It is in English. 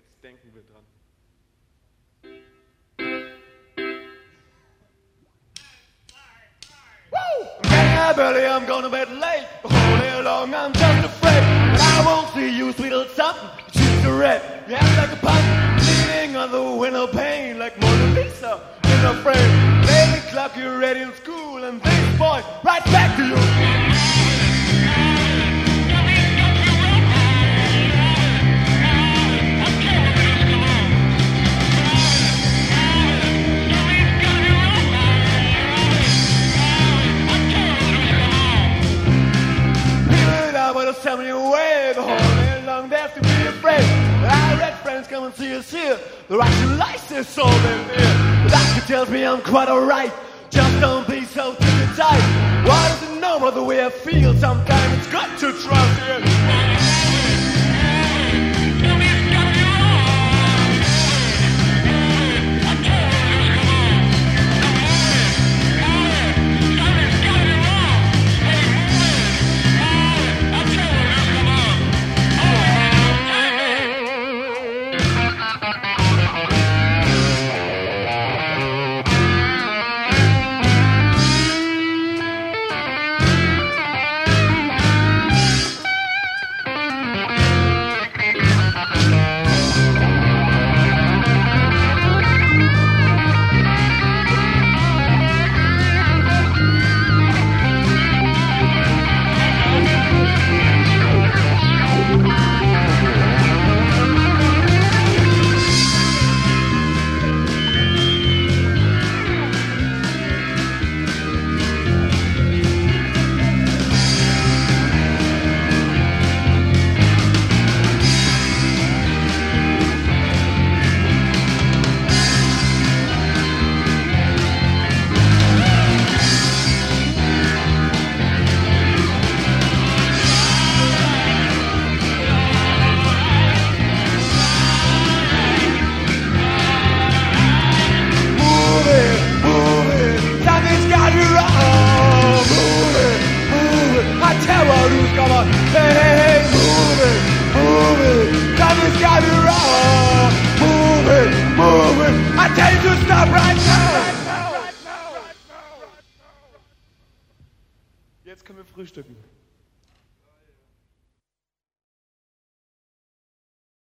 Jetzt denken wir dran. Getting up early, I'm going to bed late. All day long, I'm just afraid that I won't see you, sweet little something. She's a red, you act like a punk, leaning on the window pane like Mona Lisa in a frame. Baby clock, you're ready in school, and this boy right back to you. Tell me away the whole day long, they have to be afraid. Our red friends come and see us here. The Russian lights is all they fear. The doctor tells me I'm quite alright. Just don't be so tight. Why does it know about the way I feel? Sometimes it's got to trust it. Hey, move it, something's got me wrong. Move it, I tell you to stop right now. Jetzt können wir frühstücken.